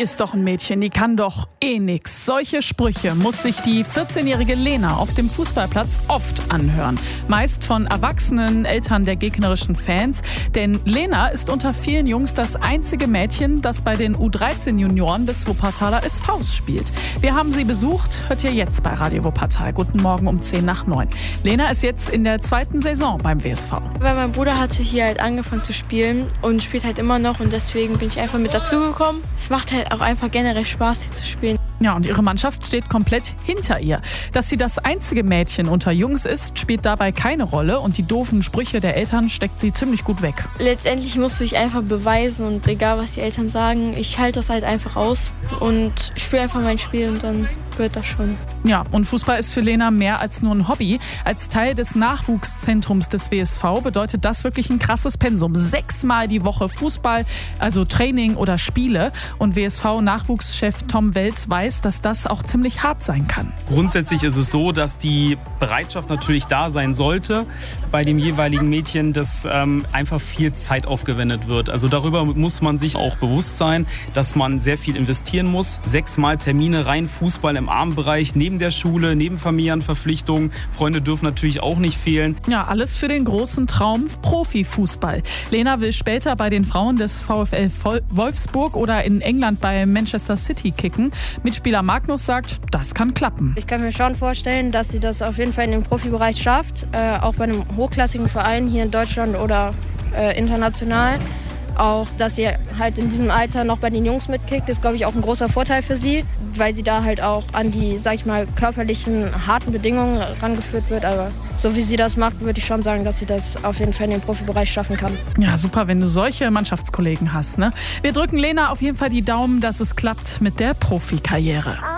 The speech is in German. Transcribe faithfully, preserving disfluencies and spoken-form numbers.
ist doch ein Mädchen, die kann doch eh nix. Solche Sprüche muss sich die vierzehnjährige Lena auf dem Fußballplatz oft anhören. Meist von erwachsenen Eltern der gegnerischen Fans. Denn Lena ist unter vielen Jungs das einzige Mädchen, das bei den U dreizehn Junioren des Wuppertaler S Vs spielt. Wir haben sie besucht, hört ihr jetzt bei Radio Wuppertal. Guten Morgen um zehn nach neun. Lena ist jetzt in der zweiten Saison beim W S V. Weil mein Bruder hatte hier halt angefangen zu spielen und spielt halt immer noch und deswegen bin ich einfach mit dazugekommen. Es macht halt auch einfach generell Spaß, hier zu spielen. Ja, und ihre Mannschaft steht komplett hinter ihr. Dass sie das einzige Mädchen unter Jungs ist, spielt dabei keine Rolle und die doofen Sprüche der Eltern steckt sie ziemlich gut weg. Letztendlich musst du dich einfach beweisen und egal, was die Eltern sagen, ich halte das halt einfach aus und spiele einfach mein Spiel und dann wird das schon. Ja, und Fußball ist für Lena mehr als nur ein Hobby. Als Teil des Nachwuchszentrums des W S V bedeutet das wirklich ein krasses Pensum. Sechsmal die Woche Fußball, also Training oder Spiele. Und W S V-Nachwuchschef Tom Welz weiß, dass das auch ziemlich hart sein kann. Grundsätzlich ist es so, dass die Bereitschaft natürlich da sein sollte bei dem jeweiligen Mädchen, dass ähm, einfach viel Zeit aufgewendet wird. Also darüber muss man sich auch bewusst sein, dass man sehr viel investieren muss. Sechsmal Termine rein Fußball im Abendbereich, neben der Schule, neben Familienverpflichtungen. Freunde dürfen natürlich auch nicht fehlen. Ja, alles für den großen Traum Profifußball. Lena will später bei den Frauen des VfL Wolfsburg oder in England bei Manchester City kicken. Mitspieler Magnus sagt, das kann klappen. Ich kann mir schon vorstellen, dass sie das auf jeden Fall in den Profibereich schafft. Äh, auch bei einem hochklassigen Verein hier in Deutschland oder äh, international. Auch, dass sie halt in diesem Alter noch bei den Jungs mitkickt, ist, glaube ich, auch ein großer Vorteil für sie, weil sie da halt auch an die, sag ich mal, körperlichen, harten Bedingungen rangeführt wird. Aber so wie sie das macht, würde ich schon sagen, dass sie das auf jeden Fall in den Profibereich schaffen kann. Ja, super, wenn du solche Mannschaftskollegen hast, ne? Wir drücken Lena auf jeden Fall die Daumen, dass es klappt mit der Profikarriere.